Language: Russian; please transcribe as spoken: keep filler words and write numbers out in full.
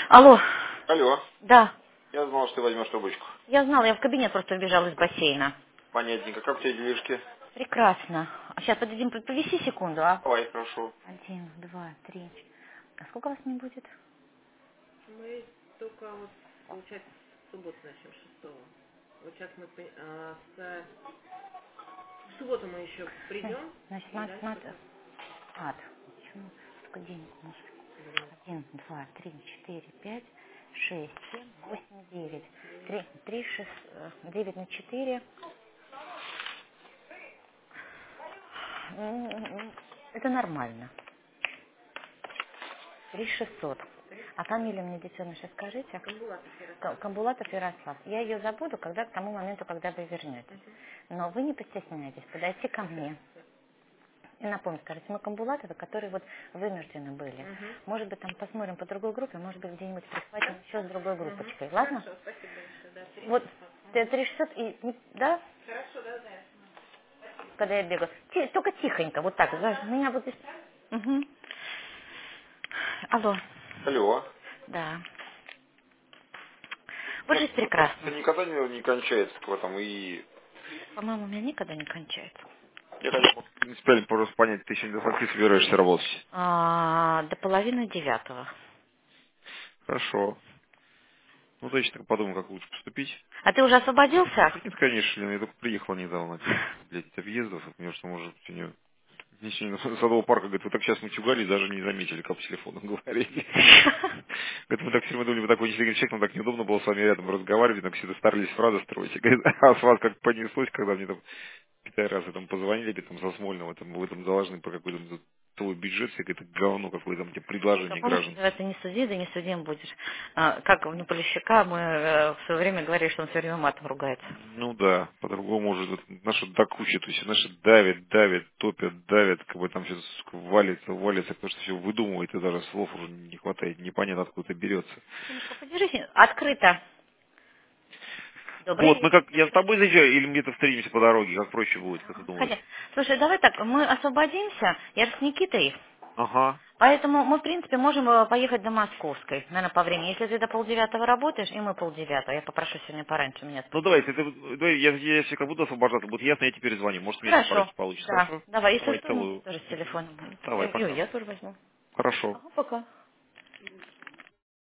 Алло. Алло. Да. Я знал, что ты возьмешь трубочку. Я знала, я в кабинет просто убежала из бассейна. Понятненько. Как у тебя делишки? Прекрасно. А сейчас, подождем, повиси секунду, а? Давай, хорошо. Один, два, три. А сколько вас не будет? Мы только вот, получается, в субботу начнем, шестого. Вот сейчас мы при- а, с... в субботу мы еще придем, Значит, и надо, дальше надо. потом. Ад. Почему столько денег нужно? Блин, Один, два, три, четыре, пять, шесть, семь, восемь, девять. Три, три, шесть, э, девять на четыре. М, Это нормально. Три шестьсот. А фамилию мне, детеныша, скажите? Камбулатов К- Ярослав. Камбулатов Ярослав. Я ее забуду, когда к тому моменту, когда вы вернетесь. Угу. Но вы не постесняйтесь, подойти ко мне. И напомните, скажите, мы Камбулатовы, которые вот вынуждены были. Угу. Может быть, там посмотрим по другой группе, может быть, где-нибудь прихватим еще с другой Угу. группочкой. Ладно? Хорошо, спасибо большое. Да, три Вот шестьсот. Угу. три шестьсот и... не- Да? Хорошо, да, да. Когда я бегаю. Ти- только тихонько, вот так. знаешь, меня вот здесь... Угу. Алло. Алло. Да. Вот Как, жизнь ну как, это прекрасна. никогда не, не кончается в этом. И По-моему, у меня никогда не кончается. я хотел принципиально просто понять, ты сегодня до скольки собираешься работать? А, до половины девятого. Хорошо. Ну, то есть, так подумал, как лучше поступить. А ты уже освободился? Нет, конечно, Лена, я только приехал недавно опять, блядь, объездов, от меня что может сегодня... Мне сегодня с Садового парка, говорит, вы так сейчас мутюгали, даже не заметили, как по телефону говорили. Говорит, мы так все время думали, вы такой интеллигентный человек, нам так неудобно было с вами рядом разговаривать, так всегда старались фразы строить. И говорит, а с вас как понеслось, когда мне там пятый раз там позвонили, там со Смольного, там, вы там должны по какой-то твой бюджет, всякое это говно, какое там тебе Только предложение помнишь, граждан. называется «Не суди, да не судим будешь». А, как ну, Полищука мы э, в свое время говорили, что он все время матом ругается. Ну да, по-другому уже вот наши до кучи, то есть наши давят, давят, топят, давят, как бы там все валится, валится, потому что все выдумывает, и даже слов уже не хватает, непонятно откуда это берется. Сыночка, подержись открыто. Добрый Вот, мы вечер. как, я с тобой заезжаю или где-то встретимся по дороге, как проще будет, как ты Хотя, думаешь? слушай, давай так, мы освободимся, я же с Никитой, Ага. поэтому мы, в принципе, можем э, поехать до Московской, наверное, по времени. Если ты до полдевятого работаешь, и мы полдевятого, я попрошу сегодня пораньше меня Ну отпустить. давай, ты, ты- давай, я, я, если как буду освобождаться, будет ясно, я теперь звоню, может мне Хорошо, пораньше получится, да, хорошо? давай, если Давай, что, ну, целую. тоже с Мгм. телефоном. Давай, И, и пока. я тоже возьму. Хорошо. Ага, пока.